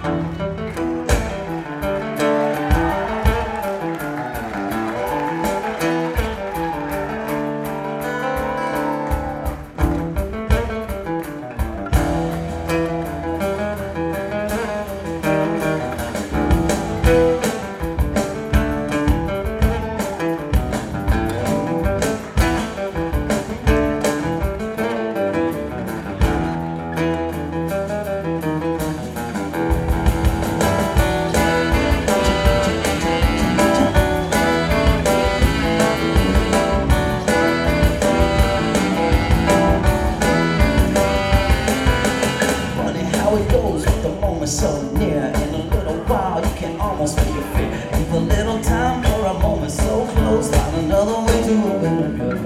So near, in a little while you can almost feel your fear. Give a little time for a moment so close, find another way to open up your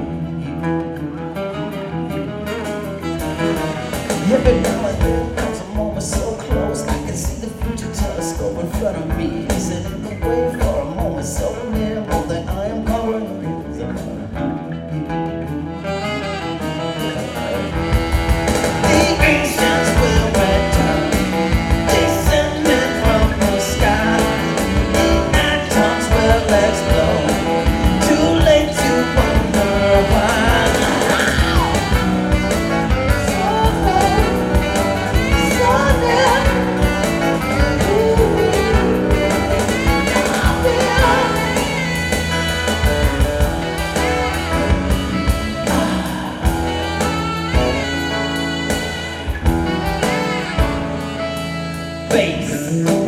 every now and then comes a moment so close, I can see the future telescope in front of me. Is it in the way for a moment so near, more than I am covering? The ancients will return, descended from the sky. The atoms will explode, too late to wonder why. Bass.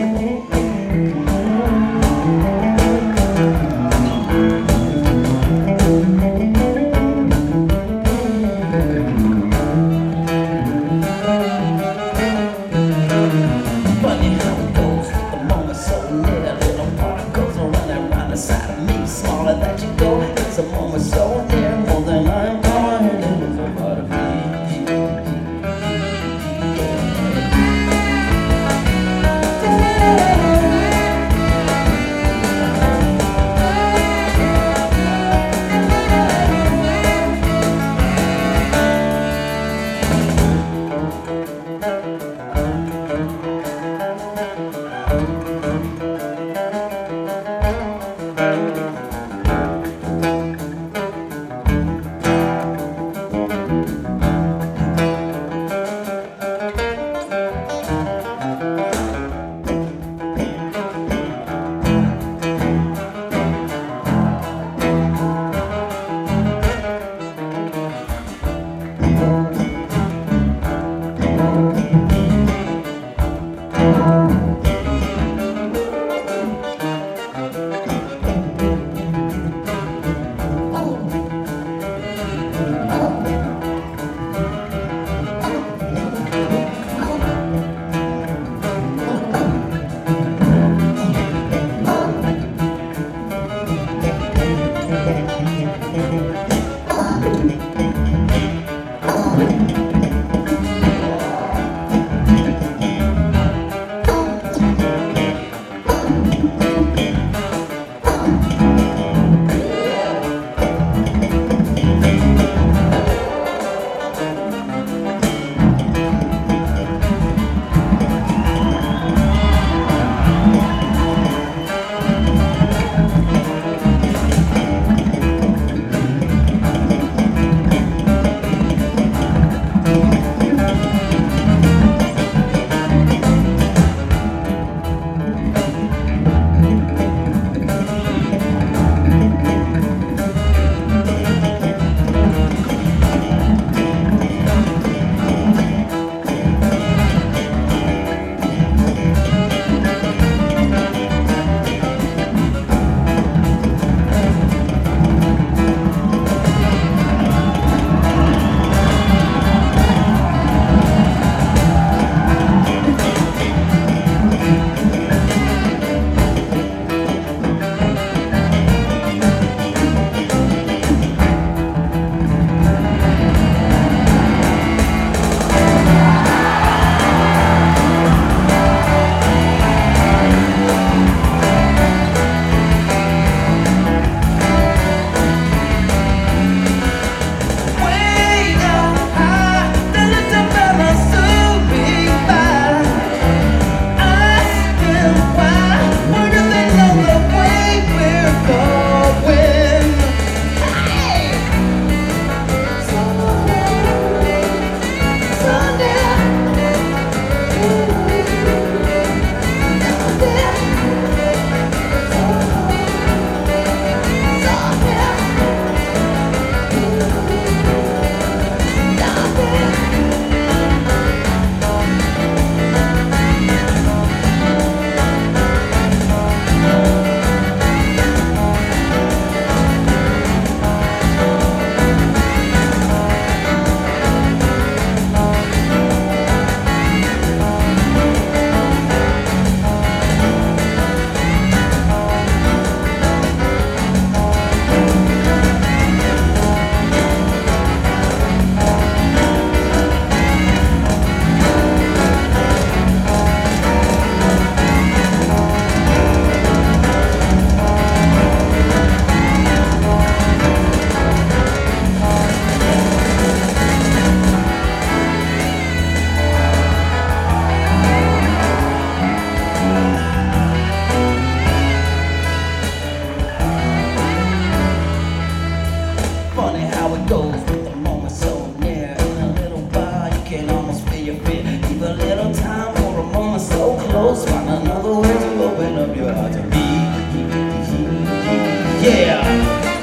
Funny how it goes, the moment so near, little particles are running around inside of me. Smaller that you go, it's a moment so near, more than I'm going, it is a part of me. so close, find another way to open up your heart to me. Yeah.